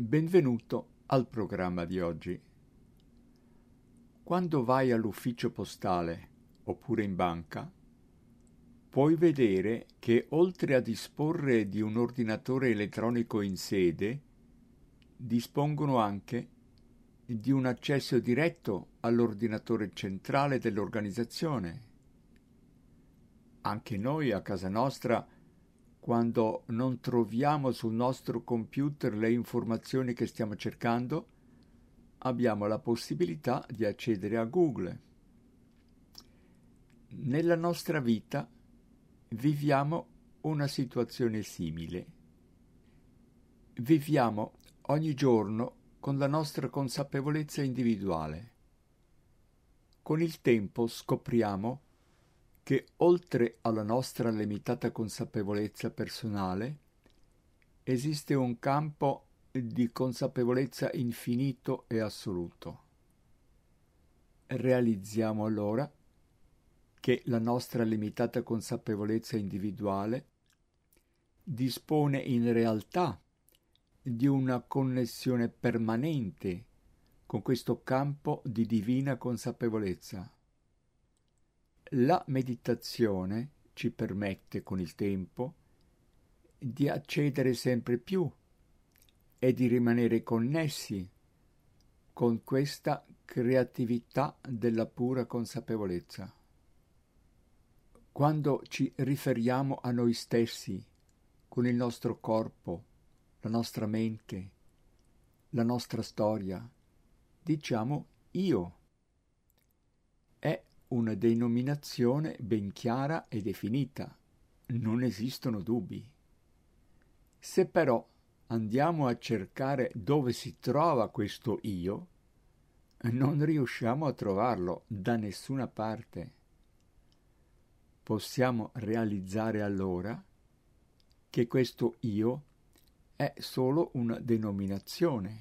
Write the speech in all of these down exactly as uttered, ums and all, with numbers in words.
Benvenuto al programma di oggi. Quando vai all'ufficio postale oppure in banca, puoi vedere che oltre a disporre di un ordinatore elettronico in sede, dispongono anche di un accesso diretto all'ordinatore centrale dell'organizzazione. Anche noi a casa nostra, quando non troviamo sul nostro computer le informazioni che stiamo cercando, abbiamo la possibilità di accedere a Google. Nella nostra vita viviamo una situazione simile. Viviamo ogni giorno con la nostra consapevolezza individuale. Con il tempo scopriamo che oltre alla nostra limitata consapevolezza personale esiste un campo di consapevolezza infinito e assoluto. Realizziamo allora che la nostra limitata consapevolezza individuale dispone in realtà di una connessione permanente con questo campo di divina consapevolezza. La meditazione ci permette con il tempo di accedere sempre più e di rimanere connessi con questa creatività della pura consapevolezza. Quando ci riferiamo a noi stessi con il nostro corpo, la nostra mente, la nostra storia, diciamo io. È una denominazione ben chiara e definita, non esistono dubbi. Se però andiamo a cercare dove si trova questo io, non riusciamo a trovarlo da nessuna parte. Possiamo realizzare allora che questo io è solo una denominazione.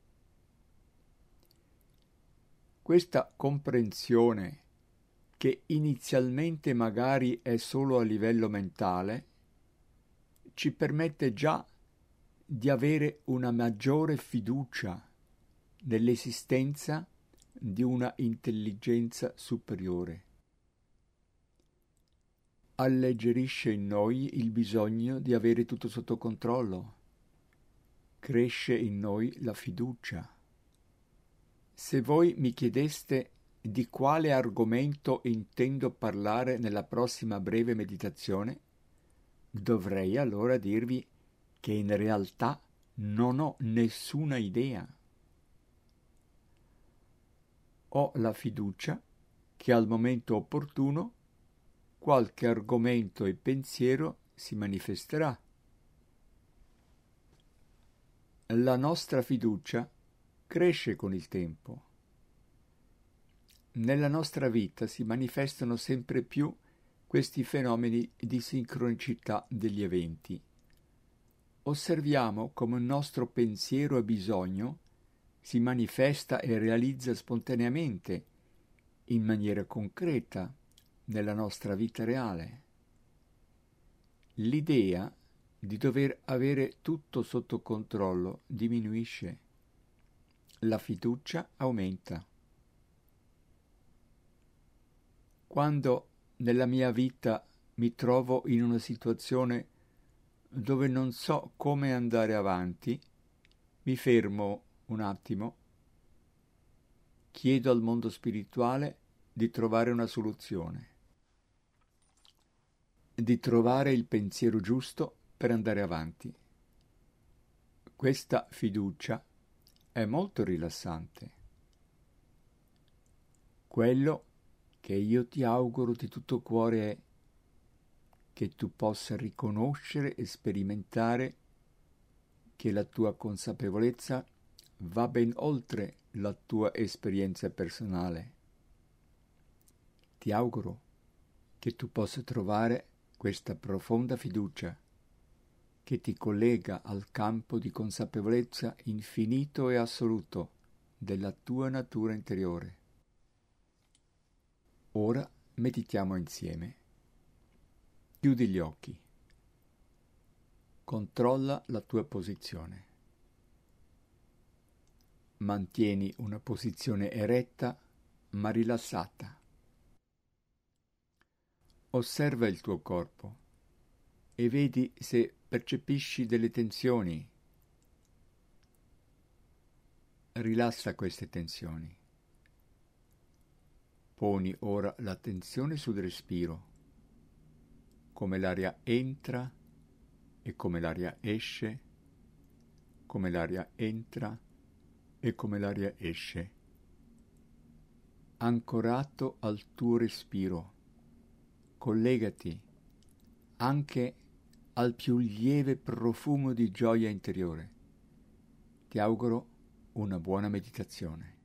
Questa comprensione, che inizialmente magari è solo a livello mentale, ci permette già di avere una maggiore fiducia nell'esistenza di una intelligenza superiore. Alleggerisce in noi il bisogno di avere tutto sotto controllo. Cresce in noi la fiducia. Se voi mi chiedeste di quale argomento intendo parlare nella prossima breve meditazione, dovrei allora dirvi che in realtà non ho nessuna idea. Ho la fiducia che al momento opportuno qualche argomento e pensiero si manifesterà. La nostra fiducia cresce con il tempo. Nella nostra vita si manifestano sempre più questi fenomeni di sincronicità degli eventi. Osserviamo come il nostro pensiero e bisogno si manifesta e realizza spontaneamente, in maniera concreta, nella nostra vita reale. L'idea di dover avere tutto sotto controllo diminuisce. La fiducia aumenta. Quando nella mia vita mi trovo in una situazione dove non so come andare avanti, mi fermo un attimo, chiedo al mondo spirituale di trovare una soluzione, di trovare il pensiero giusto per andare avanti. Questa fiducia è molto rilassante. Quello che io ti auguro di tutto cuore è che tu possa riconoscere e sperimentare che la tua consapevolezza va ben oltre la tua esperienza personale. Ti auguro che tu possa trovare questa profonda fiducia che ti collega al campo di consapevolezza infinito e assoluto della tua natura interiore. Ora meditiamo insieme. Chiudi gli occhi. Controlla la tua posizione. Mantieni una posizione eretta ma rilassata. Osserva il tuo corpo e vedi se percepisci delle tensioni. Rilassa queste tensioni. Poni ora l'attenzione sul respiro, come l'aria entra e come l'aria esce, come l'aria entra e come l'aria esce. Ancorato al tuo respiro, collegati anche al più lieve profumo di gioia interiore. Ti auguro una buona meditazione.